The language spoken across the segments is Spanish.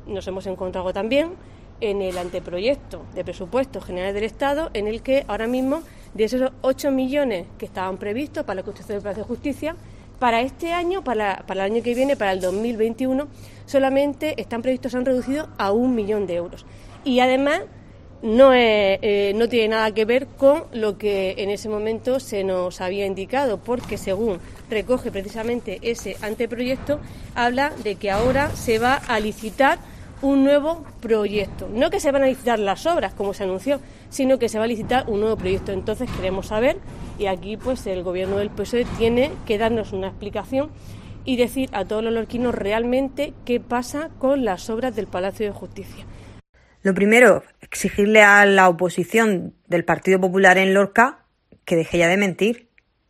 nos hemos encontrado también en el anteproyecto de presupuestos generales del Estado, en el que ahora mismo, de esos 8 millones que estaban previstos para la construcción del Palacio de Justicia, para este año, para el año que viene, para el 2021, solamente están previstos, se han reducido a 1 millón de euros. Y además no tiene nada que ver con lo que en ese momento se nos había indicado, porque según recoge precisamente ese anteproyecto, habla de que ahora se va a licitar un nuevo proyecto. No que se van a licitar las obras, como se anunció, sino que se va a licitar un nuevo proyecto. Entonces queremos saber, y aquí pues el gobierno del PSOE tiene que darnos una explicación y decir a todos los lorquinos realmente qué pasa con las obras del Palacio de Justicia. Lo primero, exigirle a la oposición del Partido Popular en Lorca que deje ya de mentir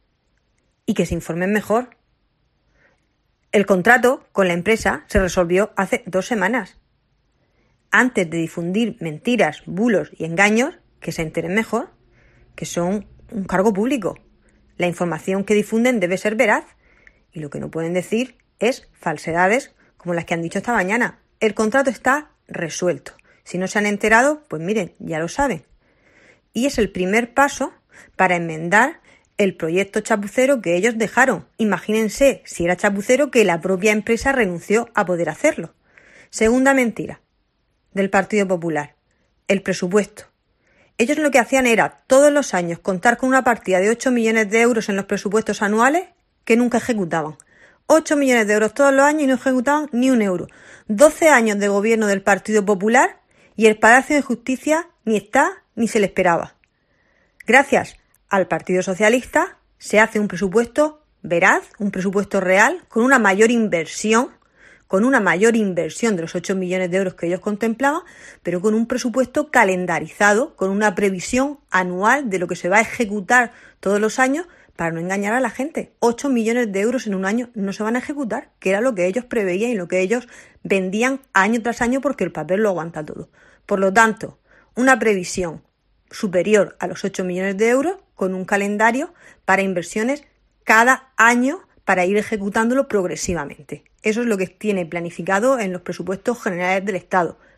y que se informen mejor. El contrato con la empresa se resolvió hace 2 semanas. Antes de difundir mentiras, bulos y engaños, que se enteren mejor, que son un cargo público. La información que difunden debe ser veraz y lo que no pueden decir es falsedades como las que han dicho esta mañana. El contrato está resuelto. Si no se han enterado, pues miren, ya lo saben. Y es el primer paso para enmendar el proyecto chapucero que ellos dejaron. Imagínense si era chapucero que la propia empresa renunció a poder hacerlo. Segunda mentira del Partido Popular, el presupuesto. Ellos lo que hacían era todos los años contar con una partida de 8 millones de euros en los presupuestos anuales que nunca ejecutaban. 8 millones de euros todos los años y no ejecutaban ni un euro. 12 años de gobierno del Partido Popular y el Palacio de Justicia ni está ni se le esperaba. Gracias al Partido Socialista se hace un presupuesto veraz, un presupuesto real, con una mayor inversión de los 8 millones de euros que ellos contemplaban, pero con un presupuesto calendarizado, con una previsión anual de lo que se va a ejecutar todos los años para no engañar a la gente. 8 millones de euros en un año no se van a ejecutar, que era lo que ellos preveían y lo que ellos vendían año tras año porque el papel lo aguanta todo. Por lo tanto, una previsión superior a los 8 millones de euros con un calendario para inversiones cada año para ir ejecutándolo progresivamente. Eso es lo que tiene planificado en los presupuestos generales del Estado.